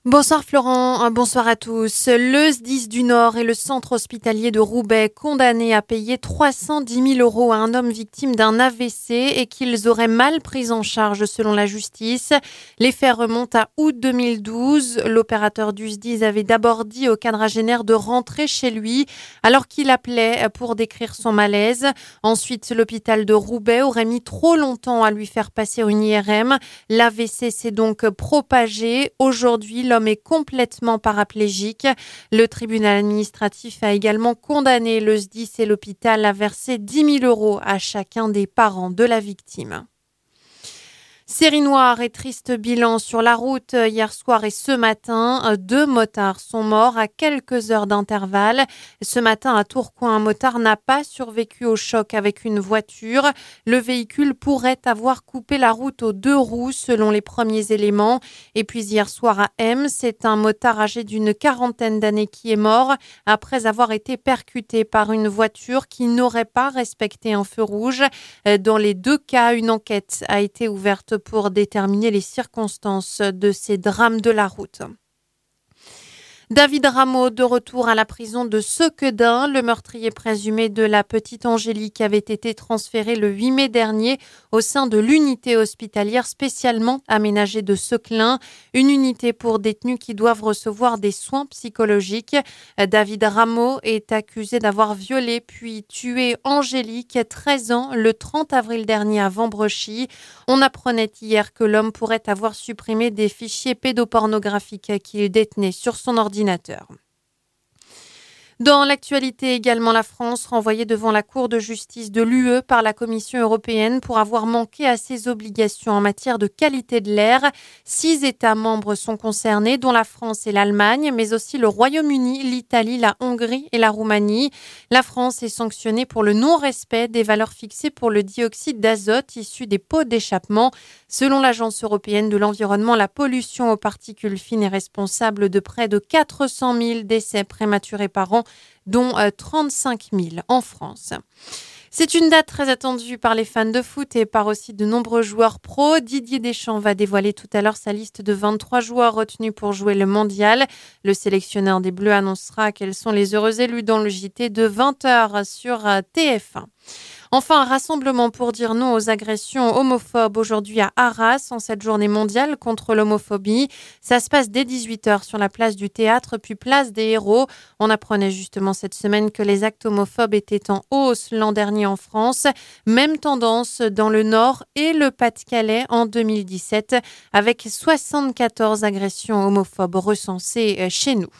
Bonsoir Florent, bonsoir à tous. Le SDIS du Nord et le centre hospitalier de Roubaix condamnés à payer 310 000 € à un homme victime d'un AVC et qu'ils auraient mal pris en charge selon la justice. Les faits remontent à août 2012. L'opérateur du SDIS avait d'abord dit au quadragénaire de rentrer chez lui alors qu'il appelait pour décrire son malaise. Ensuite, l'hôpital de Roubaix aurait mis trop longtemps à lui faire passer une IRM. L'AVC s'est donc propagé. Aujourd'hui, l'homme est complètement paraplégique. Le tribunal administratif a également condamné le SDIS et l'hôpital à verser 10 000 € à chacun des parents de la victime. Série noire et triste bilan sur la route hier soir et ce matin. 2 motards sont morts à quelques heures d'intervalle. Ce matin à Tourcoing, un motard n'a pas survécu au choc avec une voiture. Le véhicule pourrait avoir coupé la route aux 2 roues selon les premiers éléments. Et puis hier soir à M, c'est un motard âgé d'une quarantaine d'années qui est mort après avoir été percuté par une voiture qui n'aurait pas respecté un feu rouge. Dans les 2 cas, une enquête a été ouverte pour déterminer les circonstances de ces drames de la route. David Rameau, de retour à la prison de Sequedin. Le meurtrier présumé de la petite Angélique avait été transféré le 8 mai dernier au sein de l'unité hospitalière spécialement aménagée de Seclin, une unité pour détenus qui doivent recevoir des soins psychologiques. David Rameau est accusé d'avoir violé puis tué Angélique, 13 ans, le 30 avril dernier à Vambrechy. On apprenait hier que l'homme pourrait avoir supprimé des fichiers pédopornographiques qu'il détenait sur son ordinateur. Dans l'actualité également, la France renvoyée devant la Cour de justice de l'UE par la Commission européenne pour avoir manqué à ses obligations en matière de qualité de l'air. 6 États membres sont concernés, dont la France et l'Allemagne, mais aussi le Royaume-Uni, l'Italie, la Hongrie et la Roumanie. La France est sanctionnée pour le non-respect des valeurs fixées pour le dioxyde d'azote issu des pots d'échappement. Selon l'Agence européenne de l'environnement, la pollution aux particules fines est responsable de près de 400 000 décès prématurés par an, dont 35 000 en France. C'est une date très attendue par les fans de foot et par aussi de nombreux joueurs pros. Didier Deschamps va dévoiler tout à l'heure sa liste de 23 joueurs retenus pour jouer le mondial. Le sélectionneur des Bleus annoncera quels sont les heureux élus dans le JT de 20h sur TF1. Enfin, un rassemblement pour dire non aux agressions homophobes aujourd'hui à Arras en cette journée mondiale contre l'homophobie. Ça se passe dès 18h sur la place du Théâtre puis place des Héros. On apprenait justement cette semaine que les actes homophobes étaient en hausse l'an dernier en France. Même tendance dans le Nord et le Pas-de-Calais en 2017 avec 74 agressions homophobes recensées chez nous.